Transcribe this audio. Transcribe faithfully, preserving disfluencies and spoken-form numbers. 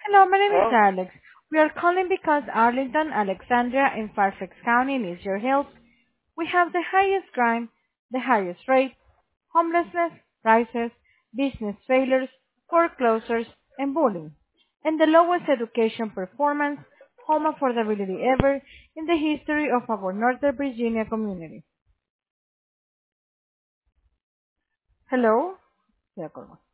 Hello, my name is Hello? Alex. We are calling because Arlington, Alexandria, and Fairfax County needs your help. We have the highest crime, the highest rate, homelessness, prices, business failures, foreclosures, and bullying, and the lowest education performance, home affordability ever in the history of our Northern Virginia community. Hello? Yeah, go on.